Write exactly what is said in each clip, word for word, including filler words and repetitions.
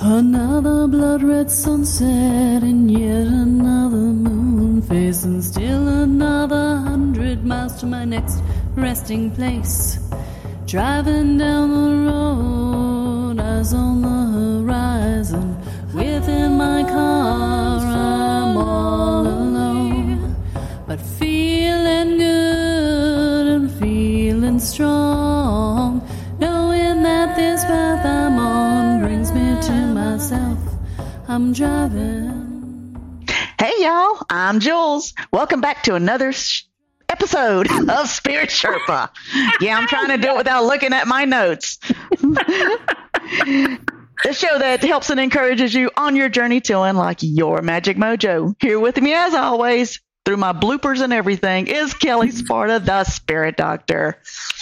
Another blood red sunset and yet another moon face, and still another hundred miles to my next resting place. Driving down the road, eyes on the horizon. Within my car, I'm all alone, but feeling good and feeling strong, knowing that this path I'm on brings me to myself. I'm driving. Hey y'all, I'm Jules. Welcome back to another sh- episode of Spirit Sherpa. Yeah, I'm trying to do it without looking at my notes. The show that helps and encourages you on your journey to unlock your magic mojo. Here with me, as always, through my bloopers and everything, is Kelly Sparta, the Spirit Doctor.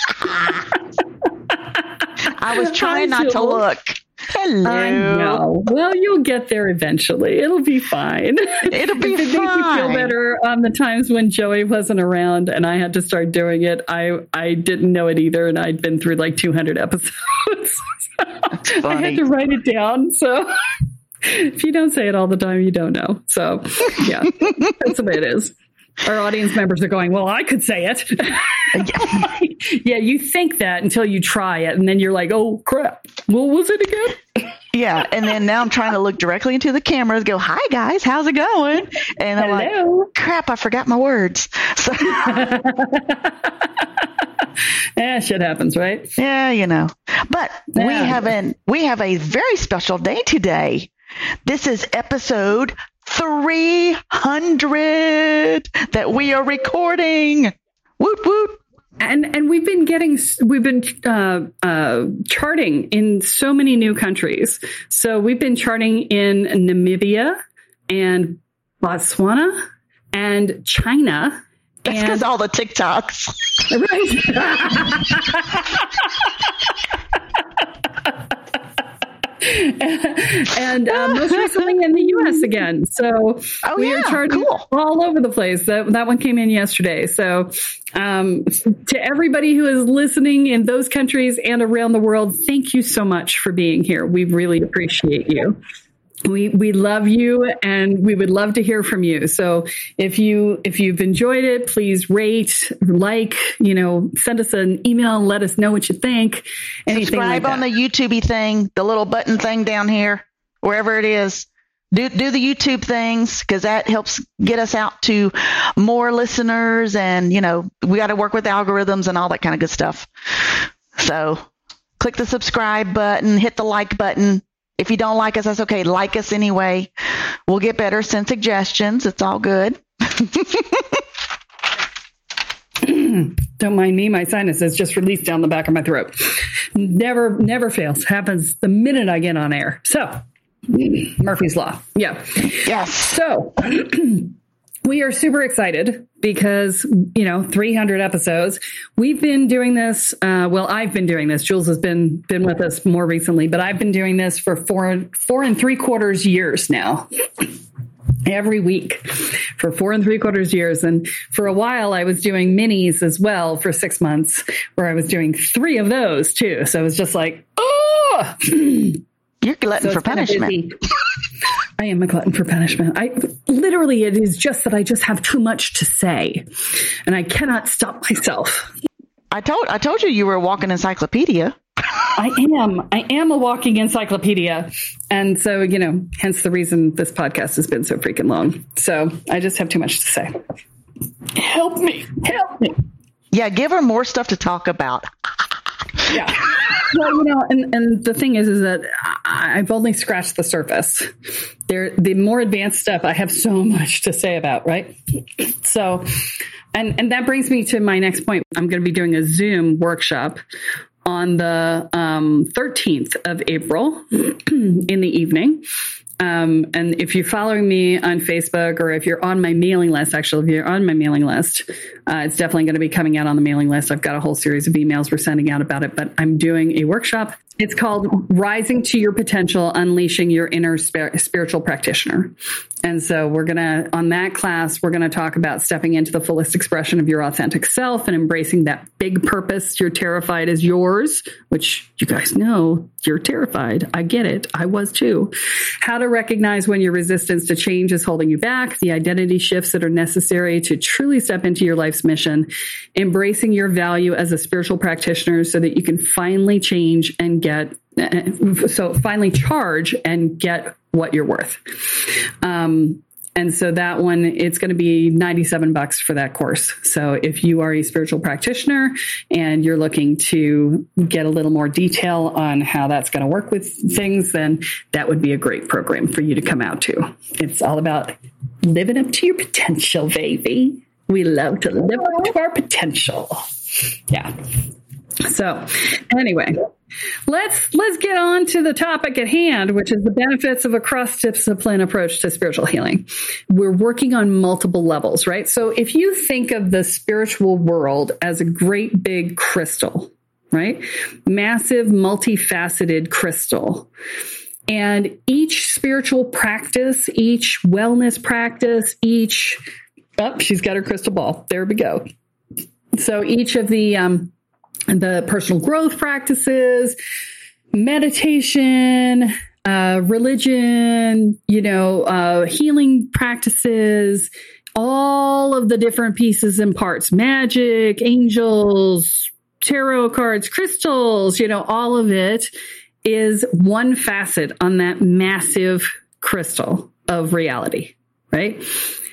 I was trying Hi, not to look. Hello. I know. Well, you'll get there eventually. It'll be fine. It'll be if it fine. makes you feel better on the times when Joey wasn't around and I had to start doing it, I, I didn't know it either, and I'd been through like two hundred episodes. So I had to write it down. So if you don't say it all the time, you don't know. So yeah, that's the way it is. Our audience members are going, well, I could say it. Yeah, you think that until you try it. And then you're like, oh, crap. What was it again? Yeah. And then now I'm trying to look directly into the camera and go, hi, guys. How's it going? And I'm Hello. like, crap, I forgot my words. So, yeah, shit happens, right? yeah, you know. But Yeah. we have an, we have a very special day today. This is episode three hundred that we are recording. Woot woot. And and we've been getting we've been uh, uh, charting in so many new countries. So we've been charting in Namibia and Botswana and China. That's because all the TikToks. and uh, most recently in the U S again. So Oh, we yeah, are charting cool. all over the place. That that one came in yesterday. So um, to everybody who is listening in those countries and around the world, thank you so much for being here. We really appreciate you. We we love you, and we would love to hear from you. So if you if you've enjoyed it, please rate, like, you know, send us an email and let us know what you think. Anything Subscribe like on that. the YouTubey thing, the little button thing down here, wherever it is. Do do the YouTube things, because that helps get us out to more listeners, and you know we got to work with algorithms and all that kind of good stuff. So click the subscribe button, hit the like button. If you don't like us, that's okay. Like us anyway. We'll get better. Send suggestions. It's all good. Don't mind me. My sinus is just released down the back of my throat. Never, never fails. Happens the minute I get on air. So, Murphy's Law. Yeah. Yes. So, we are super excited because, you know, three hundred episodes. We've been doing this. Uh, well, I've been doing this. Jules has been been with us more recently, but I've been doing this for four four and three quarters years now. Every week for four and three quarters years. And for a while, I was doing minis as well for six months, where I was doing three of those too. So it was just like, oh, You're glutton so for punishment. I am a glutton for punishment. I literally, it is just that I just have too much to say, and I cannot stop myself. I told I told you you were a walking encyclopedia. I am. I am a walking encyclopedia. And so, you know, hence the reason this podcast has been so freaking long. So I just have too much to say. Help me. Help me. Yeah, give her more stuff to talk about. Yeah. Well, you know, and, and the thing is, is that I, I've only scratched the surface. There, the more advanced stuff, I have so much to say about, right? So, and, and that brings me to my next point. I'm going to be doing a Zoom workshop on the um, thirteenth of April in the evening. Um, and if you're following me on Facebook, or if you're on my mailing list, actually, if you're on my mailing list, uh, it's definitely going to be coming out on the mailing list. I've got a whole series of emails we're sending out about it, but I'm doing a workshop It's called Rising to Your Potential, Unleashing Your Inner Spir- Spiritual Practitioner. And so we're going to, on that class, we're going to talk about stepping into the fullest expression of your authentic self and embracing that big purpose you're terrified is yours, which you guys know you're terrified. I get it. I was too. How to recognize when your resistance to change is holding you back, the identity shifts that are necessary to truly step into your life's mission, embracing your value as a spiritual practitioner so that you can finally change and get So finally charge and get what you're worth. Um, and so that one, it's going to be ninety-seven bucks for that course. So if you are a spiritual practitioner and you're looking to get a little more detail on how that's going to work with things, then that would be a great program for you to come out to. It's all about living up to your potential, baby. We love to live up to our potential. Yeah. So anyway, let's let's get on to the topic at hand, which is the benefits of a cross-discipline approach to spiritual healing. We're working on multiple levels, right? So if you think of the spiritual world as a great big crystal, right? Massive, multifaceted crystal. And each spiritual practice, each wellness practice, each, oh, she's got her crystal ball. There we go. So each of the, um, the personal growth practices, meditation, uh, religion, you know, uh, healing practices, all of the different pieces and parts, magic, angels, tarot cards, crystals, you know, all of it is one facet on that massive crystal of reality, right?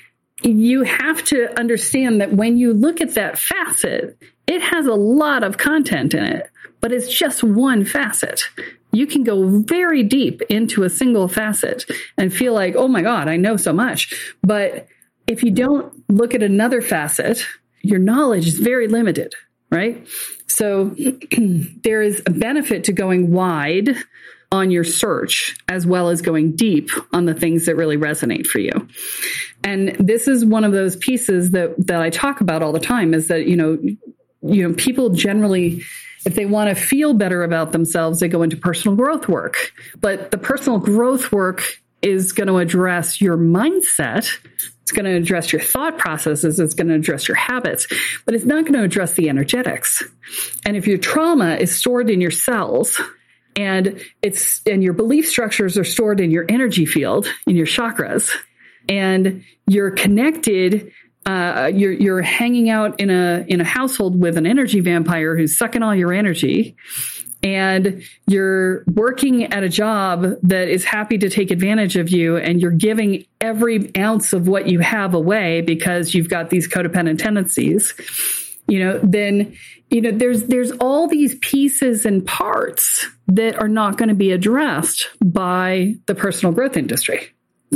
You have to understand that when you look at that facet, it has a lot of content in it, but it's just one facet. You can go very deep into a single facet and feel like, oh my God, I know so much. But if you don't look at another facet, your knowledge is very limited, right? So there is a benefit to going wide on your search as well as going deep on the things that really resonate for you. And this is one of those pieces that, that I talk about all the time is that, you know, you know, people generally, if they want to feel better about themselves, they go into personal growth work. But the personal growth work is going to address your mindset. It's going to address your thought processes. It's going to address your habits, but it's not going to address the energetics. And if your trauma is stored in your cells and it's, and your belief structures are stored in your energy field, in your chakras, and you're connected, uh, you're, you're hanging out in a, in a household with an energy vampire who's sucking all your energy, and you're working at a job that is happy to take advantage of you, and you're giving every ounce of what you have away because you've got these codependent tendencies, you know, then, you know, there's, there's all these pieces and parts that are not going to be addressed by the personal growth industry.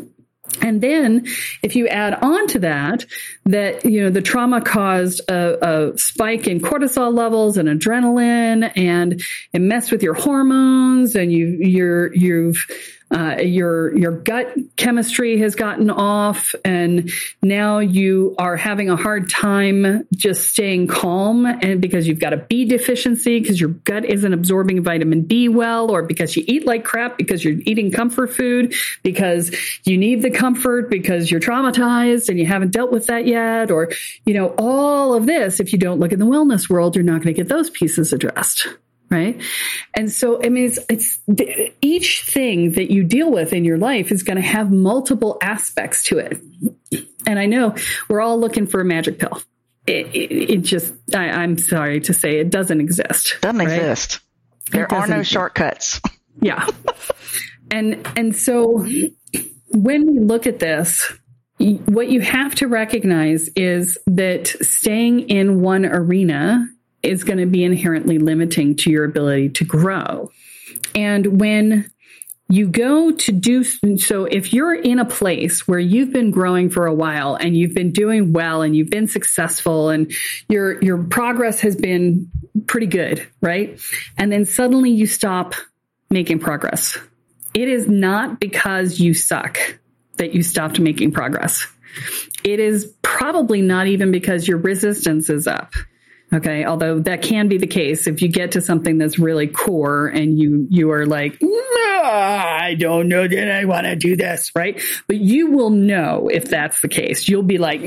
And then if you add on to that, that, you know, the trauma caused a, a spike in cortisol levels and adrenaline, and it messed with your hormones, and you, you're, you've, uh, your, your gut chemistry has gotten off, and now you are having a hard time just staying calm, and because you've got a B deficiency because your gut isn't absorbing vitamin B well, or because you eat like crap because you're eating comfort food, because you need the comfort because you're traumatized and you haven't dealt with that yet, or, you know, all of this, if you don't look in the wellness world, you're not going to get those pieces addressed. Right. And so, I mean, it's, it's each thing that you deal with in your life is going to have multiple aspects to it. And I know we're all looking for a magic pill. It, it, it just, I, I'm sorry to say, it doesn't exist. Doesn't right? exist. There are no exist. shortcuts. Yeah. And, and so when we look at this, what you have to recognize is that staying in one arena is going to be inherently limiting to your ability to grow. And when you go to do, so if you're in a place where you've been growing for a while and you've been doing well and you've been successful and your, your progress has been pretty good, right? And then suddenly you stop making progress. It is not because you suck that you stopped making progress. It is probably not even because your resistance is up. Okay. Although that can be the case if you get to something that's really core and you, you are like, I don't know that I want to do this. Right. But you will know if that's the case. You'll be like,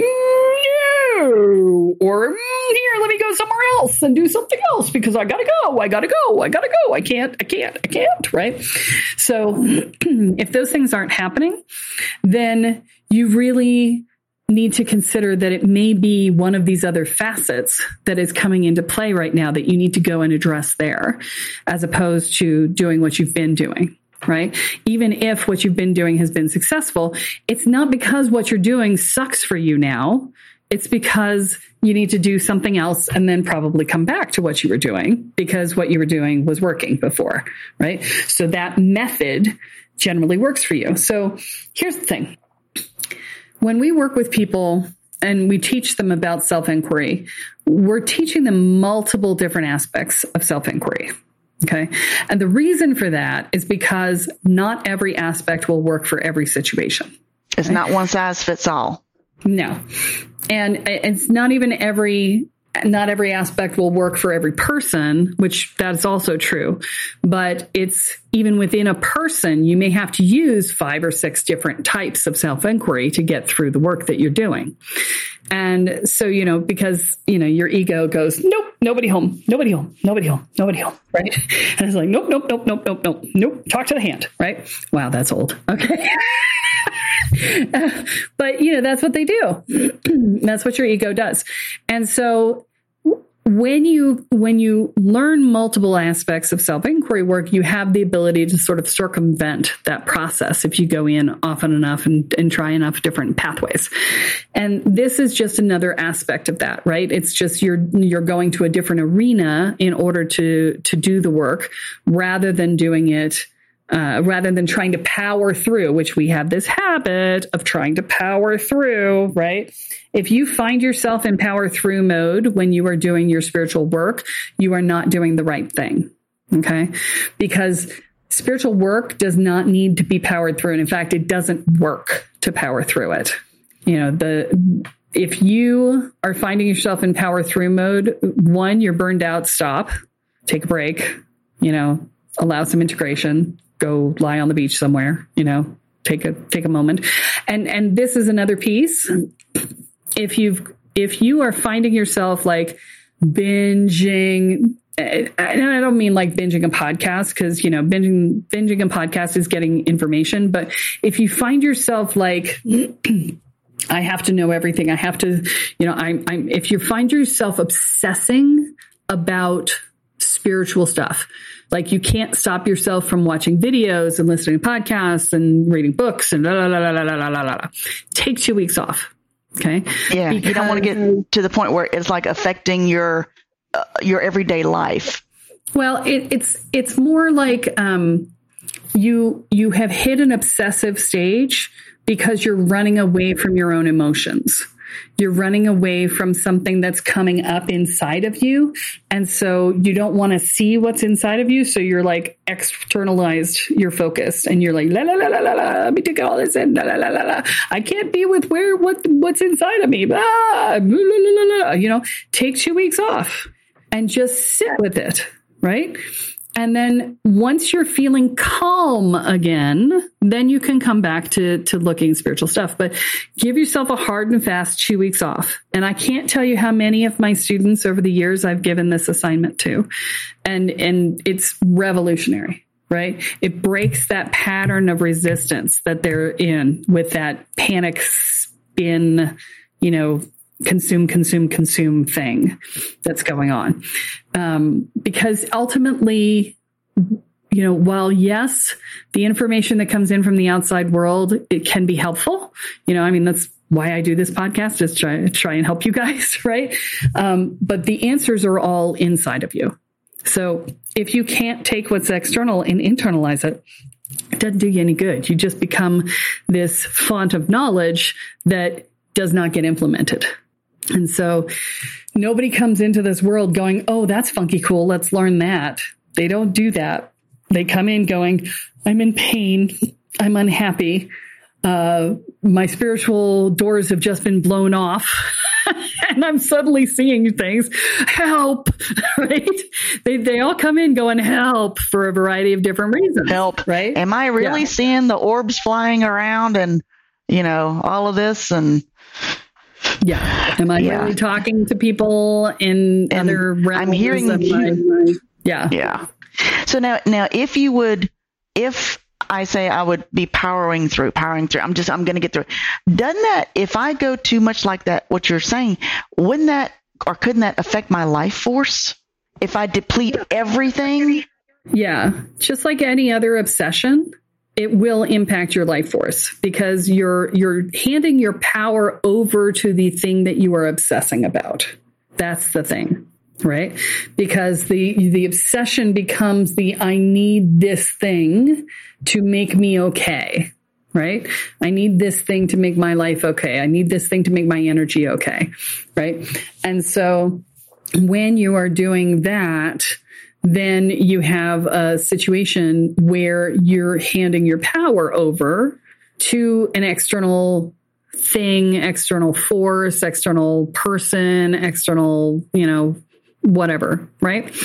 no, or here, let me go somewhere else and do something else because I gotta go. I gotta go. I gotta go. I can't, I can't, I can't. Right. So if those things aren't happening, then you really need to consider that it may be one of these other facets that is coming into play right now that you need to go and address there, as opposed to doing what you've been doing, right? Even if what you've been doing has been successful, it's not because what you're doing sucks for you now. It's because you need to do something else and then probably come back to what you were doing because what you were doing was working before, right? So that method generally works for you. So here's the thing. When we work with people and we teach them about self-inquiry, we're teaching them multiple different aspects of self-inquiry. Okay. And the reason for that is because not every aspect will work for every situation. It's right? Not one size fits all. No. And it's not even every, not every aspect will work for every person, which that's also true. But it's even within a person, you may have to use five or six different types of self-inquiry to get through the work that you're doing. And so, you know, because, you know, your ego goes, nope, nobody home, nobody home, nobody home, nobody home, right? And it's like, nope, nope, nope, nope, nope, nope, nope, talk to the hand, right? Wow, that's old. Okay. uh, but, you know, that's what they do. That's what your ego does. And so when you when you learn multiple aspects of self-inquiry work, you have the ability to sort of circumvent that process if you go in often enough and, and try enough different pathways. And this is just another aspect of that, right? It's just you're you're going to a different arena in order to to do the work rather than doing it Uh, rather than trying to power through, which we have this habit of trying to power through, right? If you find yourself in power through mode when you are doing your spiritual work, you are not doing the right thing, okay? Because spiritual work does not need to be powered through. And in fact, it doesn't work to power through it. You know, the if you are finding yourself in power through mode, one, you're burned out, stop, take a break, you know, allow some integration. Go lie on the beach somewhere, you know, take a, take a moment. And, and this is another piece. If you've, if you are finding yourself like binging, and I don't mean like binging a podcast because, you know, binging, binging a podcast is getting information. But if you find yourself like, I have to know everything. I have to, you know, I'm, I'm, if you find yourself obsessing about spiritual stuff, like you can't stop yourself from watching videos and listening to podcasts and reading books and la, la, la, la, la, la, la, la. Take two weeks off. Okay. Yeah. Because you don't want to get to the point where it's like affecting your, uh, your everyday life. Well, it, it's, it's more like, um, you, you have hit an obsessive stage because you're running away from your own emotions. You're running away from something that's coming up inside of you. And so you don't want to see what's inside of you. So you're like externalized your focus and you're like, la, la, la, la, la, la, let me take all this in. La, la, la, la, la. I can't be with where, what, what's inside of me. Ah, la, la, la, la. You know, take two weeks off and just sit with it. Right. And then once you're feeling calm again, then you can come back to, to looking at spiritual stuff. But give yourself a hard and fast two weeks off. And I can't tell you how many of my students over the years I've given this assignment to. And, and it's revolutionary, right? It breaks that pattern of resistance that they're in with that panic spin, you know, consume, consume, consume thing that's going on. Um, because ultimately, you know, while yes, the information that comes in from the outside world, it can be helpful. You know, I mean, that's why I do this podcast, is try, try and help you guys, right? Um, but the answers are all inside of you. So if you can't take what's external and internalize it, it doesn't do you any good. You just become this font of knowledge that does not get implemented. And so nobody comes into this world going, oh, that's funky cool. Let's learn that. They don't do that. They come in going, I'm in pain. I'm unhappy. Uh, my spiritual doors have just been blown off. and I'm suddenly seeing things, help, right? They, they all come in going, help, for a variety of different reasons. Help. Right? Am I really Yeah. seeing the orbs flying around and, you know, all of this? And Yeah. Am I Yeah. really talking to people in And other realms? I'm hearing of you- my- my- yeah. yeah. So now, now, if you would, if I say I would be powering through, powering through, I'm just, I'm going to get through it. Doesn't that, if I go too much like that, what you're saying, wouldn't that, or couldn't that affect my life force? If I deplete everything? Yeah. Just like any other obsession, it will impact your life force because you're, you're handing your power over to the thing that you are obsessing about. That's the thing. Right? Because the, the obsession becomes the, I need this thing to make me okay. Right? I need this thing to make my life okay. I need this thing to make my energy okay. Right? And so when you are doing that, then you have a situation where you're handing your power over to an external thing, external force, external person, external, you know, whatever, right?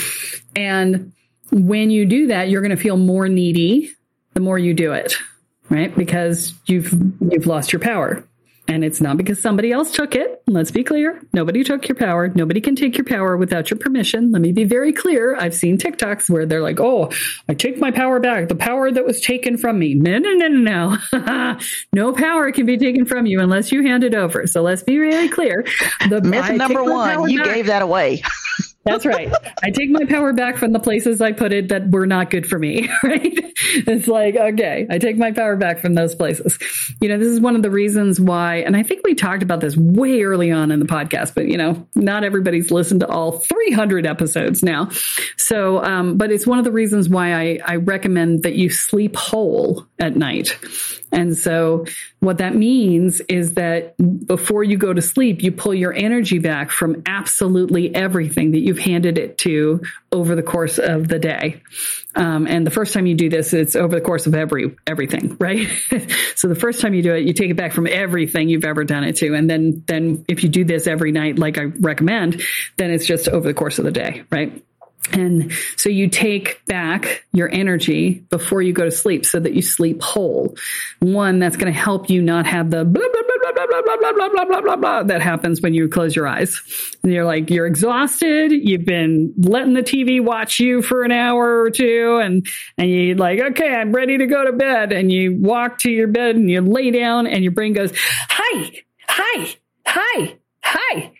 And when you do that, you're going to feel more needy the more you do it, right? Because you've you've lost your power. And it's not because somebody else took it. Let's be clear. Nobody took your power. Nobody can take your power without your permission. Let me be very clear. I've seen TikToks where they're like, oh, I take my power back. The power that was taken from me. No, no, no, no, no. No power can be taken from you unless you hand it over. So let's be really clear. The Myth I number take my one, power you back. gave that away. That's right. I take my power back from the places I put it that were not good for me, right? It's like, okay, I take my power back from those places. You know, this is one of the reasons why, and I think we talked about this way early on in the podcast, but, you know, not everybody's listened to all three hundred episodes now. So, um, but it's one of the reasons why I, I recommend that you sleep whole at night. And so what that means is that before you go to sleep, you pull your energy back from absolutely everything that you've handed it to over the course of the day. Um, and the first time you do this, it's over the course of every everything, right? So the first time you do it, you take it back from everything you've ever done it to. And then, then if you do this every night, like I recommend, then it's just over the course of the day, right? And so you take back your energy before you go to sleep so that you sleep whole. One, that's going to help you not have the blah, blah, blah, blah, blah, blah, blah, blah, blah, blah, blah, blah, that happens when you close your eyes. And you're like, you're exhausted. You've been letting the T V watch you for an hour or two. And, and you're like, okay, I'm ready to go to bed. And you walk to your bed and you lay down and your brain goes, hi, hi, hi, hi.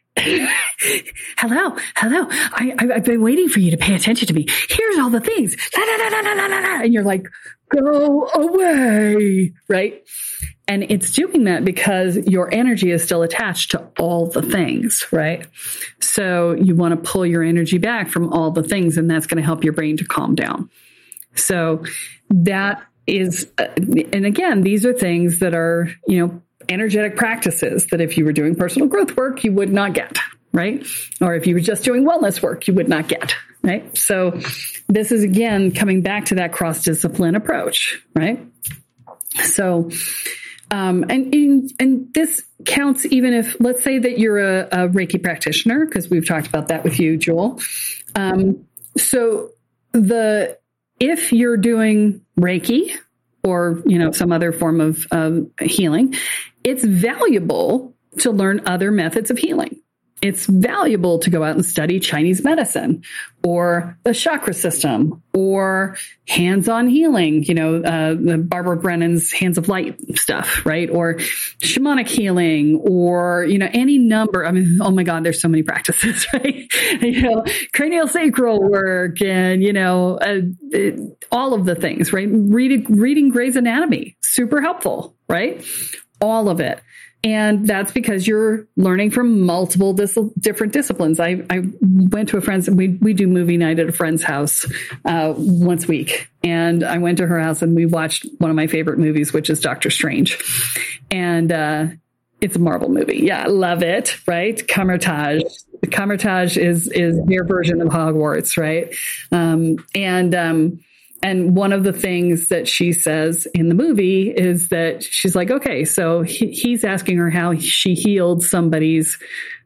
hello, hello. I, I, I've been waiting for you to pay attention to me. Here's all the things. La, la, la, la, la, la, la. And you're like, go away, right? And it's doing that because your energy is still attached to all the things, right? So you want to pull your energy back from all the things, and that's going to help your brain to calm down. So that is, uh, and again, these are things that are, you know, energetic practices that if you were doing personal growth work, you would not get, right? Or if you were just doing wellness work, you would not get, right? So this is, again, coming back to that cross-discipline approach, right? So, um, and, and, and this counts even if, let's say that you're a, a Reiki practitioner, because we've talked about that with you, Jewel. Um, so the, if you're doing Reiki, or, you know, some other form of um, healing, it's valuable to learn other methods of healing. It's valuable to go out and study Chinese medicine or the chakra system or hands-on healing, you know, uh, the Barbara Brennan's Hands of Light stuff, right? Or shamanic healing or, you know, any number. I mean, oh my God, there's so many practices, right? You know, cranial sacral work and, you know, uh, it, all of the things, right? Reading, reading Grey's Anatomy, super helpful, right? All of it. And that's because you're learning from multiple dis- different disciplines. I, I went to a friend's, we, we do movie night at a friend's house uh, once a week. And I went to her house and we watched one of my favorite movies, which is Doctor Strange. And uh, it's a Marvel movie. Yeah, I love it, right? Kamar-Taj. Kamar-Taj is, is their version of Hogwarts, right? Um, and... Um, And one of the things that she says in the movie is that she's like, okay, so he, he's asking her how she healed somebody's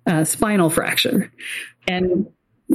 uh, spinal fracture. And,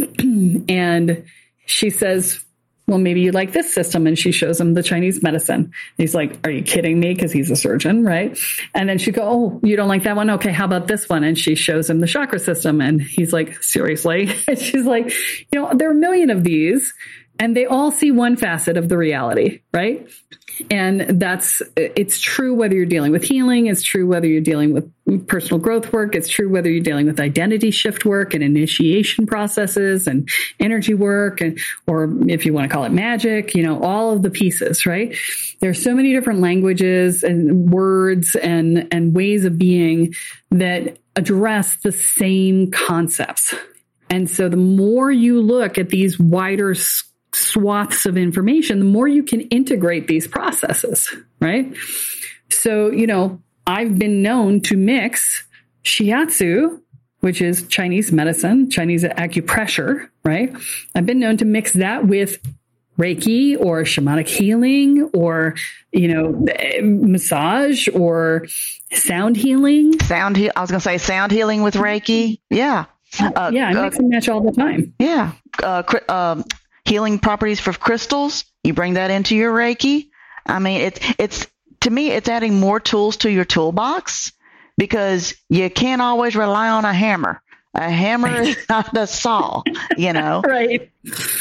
and she says, well, maybe you like this system. And she shows him the Chinese medicine. And he's like, are you kidding me? Because he's a surgeon, right? And then she go, oh, you don't like that one? Okay, how about this one? And she shows him the chakra system. And he's like, seriously? And she's like, you know, there are a million of these, and they all see one facet of the reality, right? And that's, it's true whether you're dealing with healing, it's true whether you're dealing with personal growth work, it's true whether you're dealing with identity shift work and initiation processes and energy work, and, or if you want to call it magic, you know, all of the pieces, right? There's so many different languages and words and, and ways of being that address the same concepts. And so the more you look at these wider swaths of information, the more you can integrate these processes, right? So, you know, I've been known to mix shiatsu, which is Chinese medicine, Chinese acupressure, right? I've been known to mix that with Reiki or shamanic healing or, you know, massage or sound healing. Sound he- I was going to say sound healing with Reiki. Yeah. Uh, yeah, I mix uh, and match all the time. Yeah. Uh, cr- um, healing properties for crystals, you bring that into your Reiki. I mean, it's, it's, to me, it's adding more tools to your toolbox because you can't always rely on a hammer. A hammer is not a saw, you know? Right.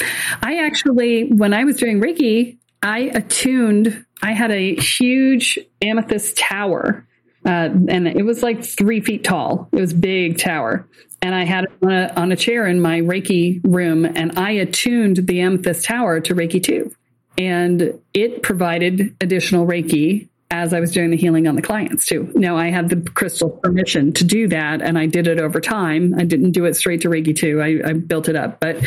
I actually, when I was doing Reiki, I attuned, I had a huge amethyst tower, uh, and it was like three feet tall. It was a big tower. And I had it on a, on a chair in my Reiki room, and I attuned the amethyst tower to Reiki two. And it provided additional Reiki as I was doing the healing on the clients too. Now, I had the crystal permission to do that, and I did it over time. I didn't do it straight to Reiki two. I, I built it up. But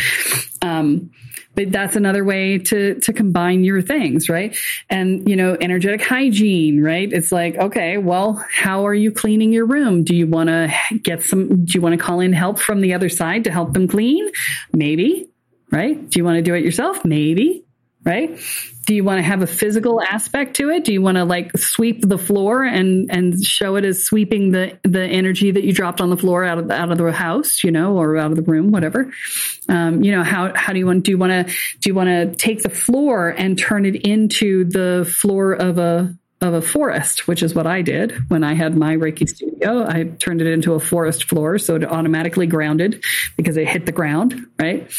um, but that's another way to to combine your things, right? And, you know, energetic hygiene, right? It's like, okay, well, how are you cleaning your room? Do you want to get some, do you want to call in help from the other side to help them clean? Maybe, right? Do you want to do it yourself? Maybe, right? Do you want to have a physical aspect to it? Do you want to like sweep the floor and, and show it as sweeping the, the energy that you dropped on the floor out of the, out of the house, you know, or out of the room, whatever. Um, you know, how, how do you want, do you want to, do you want to take the floor and turn it into the floor of a, of a forest, which is what I did when I had my Reiki studio. I turned it into a forest floor. So it automatically grounded because it hit the ground, right?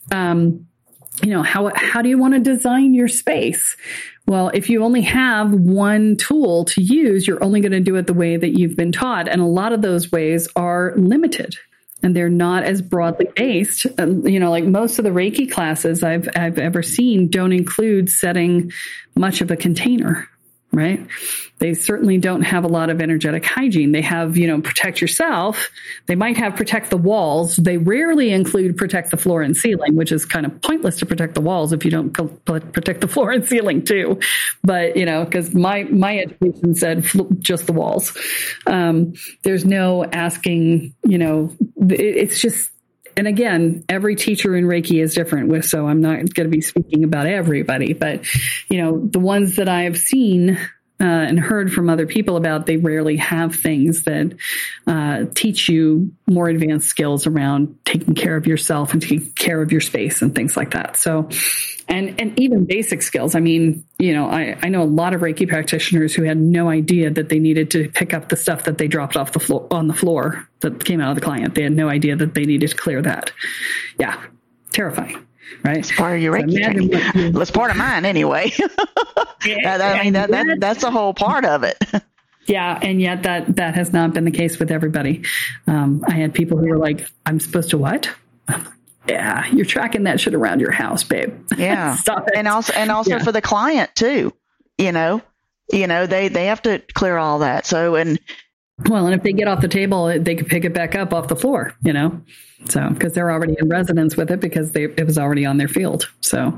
Um, You know, how, how do you want to design your space? Well, if you only have one tool to use, you're only going to do it the way that you've been taught. And a lot of those ways are limited and they're not as broadly based. Um, you know, like most of the Reiki classes I've, I've ever seen don't include setting much of a container, right? They certainly don't have a lot of energetic hygiene. They have, you know, protect yourself. They might have protect the walls. They rarely include protect the floor and ceiling, which is kind of pointless to protect the walls if you don't protect the floor and ceiling too. But, you know, because my, my education said just the walls. Um, there's no asking, you know, it's just, and again, every teacher in Reiki is different with, so I'm not going to be speaking about everybody, but, you know, the ones that I've seen uh, and heard from other people about, they rarely have things that uh, teach you more advanced skills around taking care of yourself and taking care of your space and things like that. So, and, and even basic skills. I mean, you know, I, I know a lot of Reiki practitioners who had no idea that they needed to pick up the stuff that they dropped off the floor on the floor that came out of the client. They had no idea that they needed to clear that. Yeah. Terrifying. Right. It's part of your Reiki training. Well, it's part of mine anyway. that, that, I mean, that, that, that's a whole part of it. Yeah. And yet that, that has not been the case with everybody. Um, I had people who were like, I'm supposed to what? Yeah, you're tracking that shit around your house, babe. Yeah. Stop it. And also, and also yeah. for the client too, you know, you know, they, they have to clear all that. So, and well, and if they get off the table, they could pick it back up off the floor, you know, so because they're already in resonance with it because they, it was already on their field. So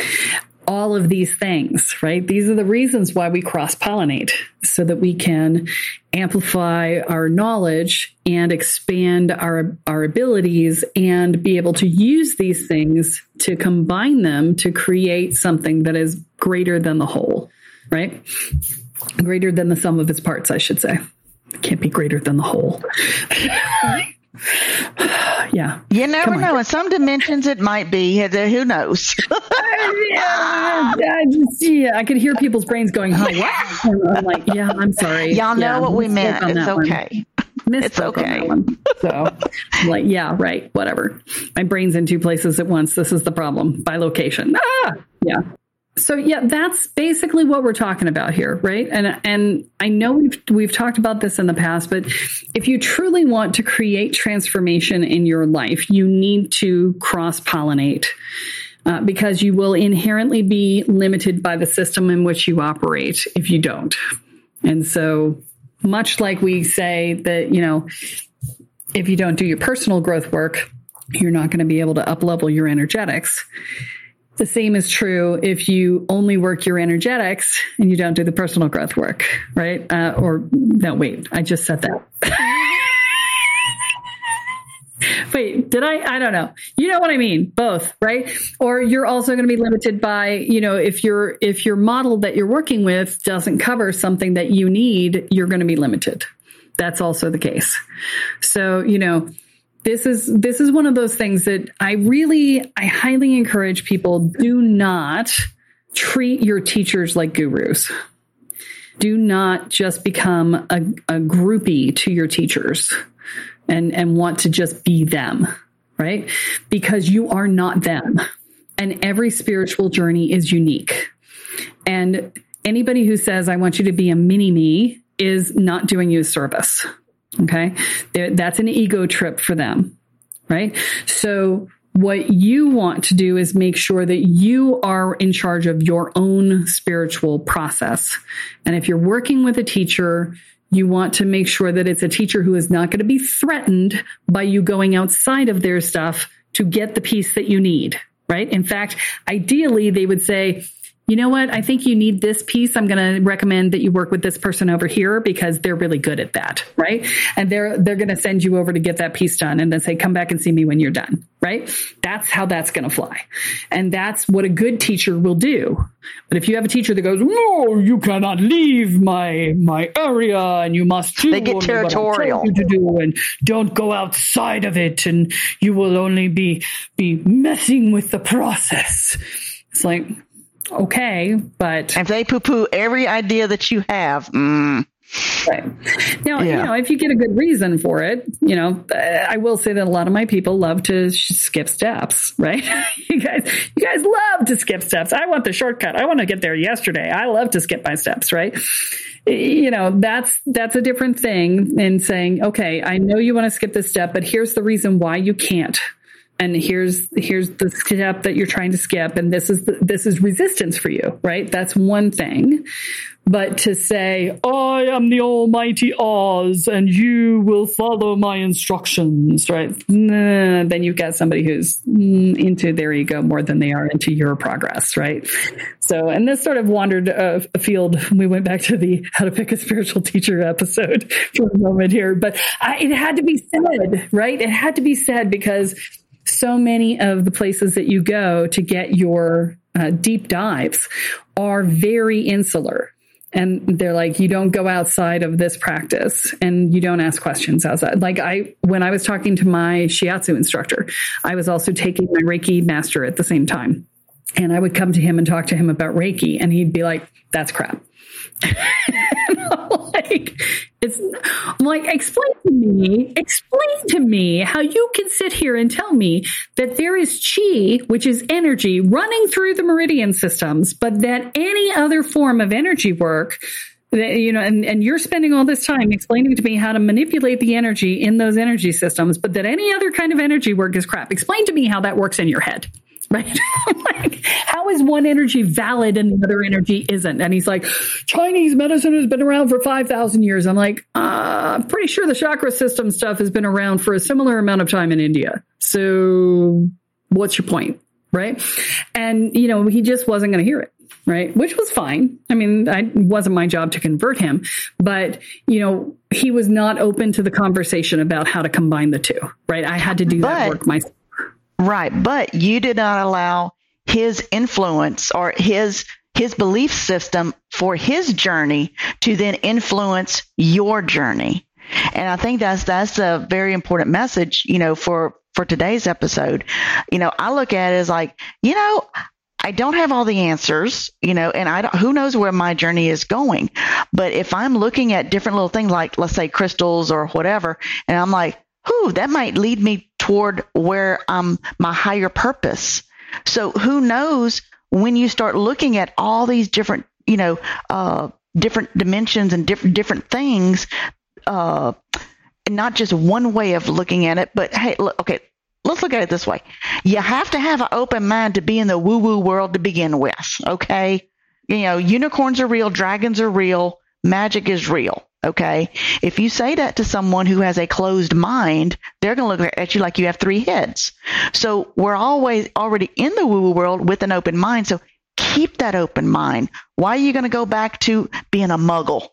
all of these things, right? These are the reasons why we cross-pollinate, so that we can amplify our knowledge and expand our, our abilities and be able to use these things to combine them to create something that is greater than the whole, right? Greater than the sum of its parts, I should say. It can't be greater than the whole. Yeah. You never know. In some dimensions, it might be. Who knows? yeah, I, just, yeah, I could hear people's brains going, huh, what? And I'm like, yeah, I'm sorry. Y'all know yeah, what we meant. It's okay. It's okay. So, like, yeah, right, whatever. My brain's in two places at once. This is the problem. By location. Ah, yeah. So, yeah, that's basically what we're talking about here, right? And and I know we've we've talked about this in the past, but if you truly want to create transformation in your life, you need to cross-pollinate uh, because you will inherently be limited by the system in which you operate if you don't. And so, much like we say that, you know, if you don't do your personal growth work, you're not going to be able to up-level your energetics. The same is true if you only work your energetics and you don't do the personal growth work, right? Uh, or no, wait, I just said that. Wait, did I? I don't know. You know what I mean? Both, right? Or you're also going to be limited by, you know, if your if your model that you're working with doesn't cover something that you need, you're going to be limited. That's also the case. So, you know, This is this is one of those things that I really, I highly encourage people, do not treat your teachers like gurus. Do not just become a, a groupie to your teachers and, and want to just be them, right? Because you are not them. And every spiritual journey is unique. And anybody who says, I want you to be a mini-me is not doing you a service. Okay. That's an ego trip for them. Right. So what you want to do is make sure that you are in charge of your own spiritual process. And if you're working with a teacher, you want to make sure that it's a teacher who is not going to be threatened by you going outside of their stuff to get the piece that you need. Right. In fact, ideally, they would say, you know what? I think you need this piece. I'm going to recommend that you work with this person over here because they're really good at that, right? And they're they're going to send you over to get that piece done and then say, come back and see me when you're done, right? That's how that's going to fly. And that's what a good teacher will do. But if you have a teacher that goes, no, you cannot leave my my area and you must do they get territorial. What I told you to do and don't go outside of it and you will only be be messing with the process. It's like, okay, but if they poo-poo every idea that you have, mm. right now, yeah. you know, if you get a good reason for it, you know, I will say that a lot of my people love to skip steps, right? you guys, you guys love to skip steps. I want the shortcut. I want to get there yesterday. I love to skip my steps, right? You know, that's that's a different thing than saying, okay, I know you want to skip this step, but here's the reason why you can't. And here's here's the step that you're trying to skip, and this is the, this is resistance for you, right? That's one thing. But to say, I am the almighty Oz, and you will follow my instructions, right? Nah, then you've got somebody who's into their ego more than they are into your progress, right? So, and this sort of wandered uh, afield. We went back to the How to Pick a Spiritual Teacher episode for a moment here, but I, it had to be said, right? It had to be said because so many of the places that you go to get your uh, deep dives are very insular. And they're like, you don't go outside of this practice and you don't ask questions outside. Like I, when I was talking to my shiatsu instructor, I was also taking my Reiki master at the same time. And I would come to him and talk to him about Reiki and he'd be like, that's crap. And I'm like, it's I'm like, explain to me, explain to me how you can sit here and tell me that there is chi, which is energy running through the meridian systems, but that any other form of energy work, that, you know, and, and you're spending all this time explaining to me how to manipulate the energy in those energy systems, but that any other kind of energy work is crap. Explain to me how that works in your head. Right? Like, how is one energy valid and the other energy isn't? And he's like, Chinese medicine has been around for five thousand years. I'm like, uh, I'm pretty sure the chakra system stuff has been around for a similar amount of time in India. So what's your point? Right? And, you know, he just wasn't going to hear it. Right. Which was fine. I mean, I, it wasn't my job to convert him, but, you know, he was not open to the conversation about how to combine the two. Right. I had to do but- that work myself. Right. But you did not allow his influence or his his belief system for his journey to then influence your journey. And I think that's that's a very important message, you know, for for today's episode. You know, I look at it as like, you know, I don't have all the answers, you know, and I don't, who knows where my journey is going. But if I'm looking at different little things like, let's say, crystals or whatever, and I'm like, whew, that might lead me toward where um my higher purpose. So who knows, when you start looking at all these different, you know, uh, different dimensions and different different things, uh, and not just one way of looking at it, but hey, look, okay, let's look at it this way. You have to have an open mind to be in the woo-woo world to begin with, okay? You know, unicorns are real, dragons are real, magic is real, okay? If you say that to someone who has a closed mind, they're going to look at you like you have three heads. So we're always already in the woo-woo world with an open mind, so keep that open mind. Why are you going to go back to being a muggle?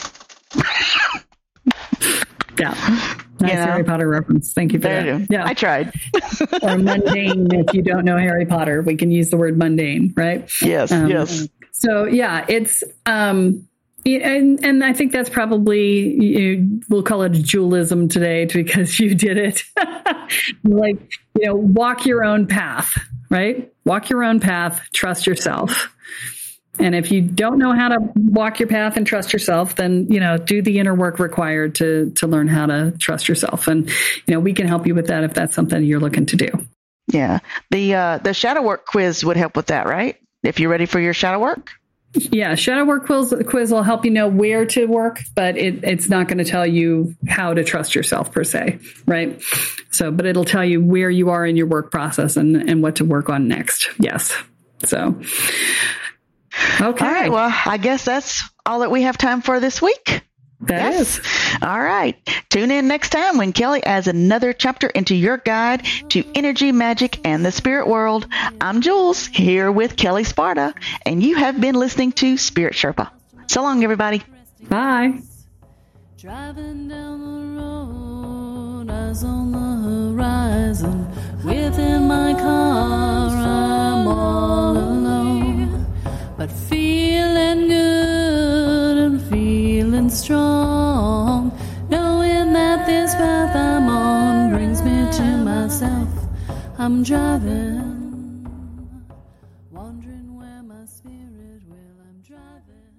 Yeah. Nice you know? Harry Potter reference. Thank you for there that. Yeah, I tried. Or mundane. If you don't know Harry Potter, we can use the word mundane, right? Yes. Um, yes. So yeah, it's um, and and I think that's probably, you, we'll call it dualism today because you did it. Like, you know, walk your own path, right? Walk your own path. Trust yourself. And if you don't know how to walk your path and trust yourself, then, you know, do the inner work required to to learn how to trust yourself. And, you know, we can help you with that if that's something you're looking to do. Yeah. The uh, the shadow work quiz would help with that, right? If you're ready for your shadow work. Yeah. Shadow work quiz, quiz will help you know where to work, but it, it's not going to tell you how to trust yourself per se. Right. So, but it'll tell you where you are in your work process and, and what to work on next. Yes. So. Okay. All right. Well, I guess that's all that we have time for this week. That yes. is. All right. Tune in next time when Kelly adds another chapter into your guide to energy, magic, and the spirit world. I'm Jules, here with Kelly Sparta, and you have been listening to Spirit Sherpa. So long, everybody. Bye. Driving down the road, eyes on the horizon. Within my car, I'm all alone. But feeling good and feeling strong, knowing that this path I'm on brings me to myself. I'm driving, wondering where my spirit will. I'm driving.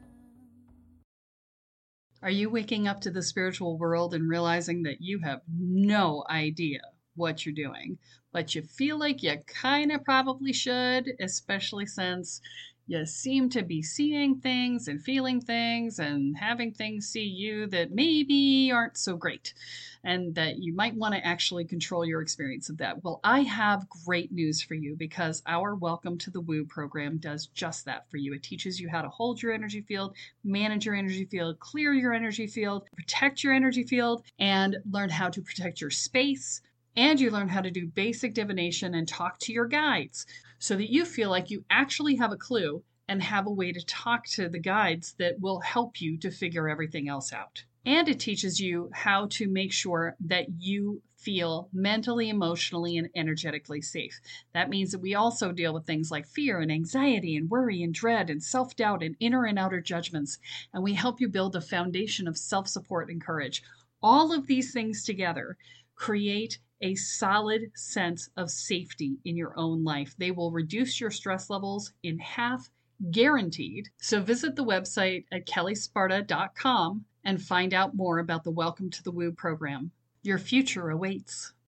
Are you waking up to the spiritual world and realizing that you have no idea what you're doing, but you feel like you kind of probably should, especially since you seem to be seeing things and feeling things and having things see you that maybe aren't so great, and that you might want to actually control your experience of that? Well, I have great news for you, because our Welcome to the Woo program does just that for you. It teaches you how to hold your energy field, manage your energy field, clear your energy field, protect your energy field, and learn how to protect your space. And you learn how to do basic divination and talk to your guides, so that you feel like you actually have a clue and have a way to talk to the guides that will help you to figure everything else out. And it teaches you how to make sure that you feel mentally, emotionally, and energetically safe. That means that we also deal with things like fear and anxiety and worry and dread and self-doubt and inner and outer judgments. And we help you build a foundation of self-support and courage. All of these things together create a solid sense of safety in your own life. They will reduce your stress levels in half, guaranteed. So visit the website at kelly sparta dot com and find out more about the Welcome to the Woo program. Your future awaits.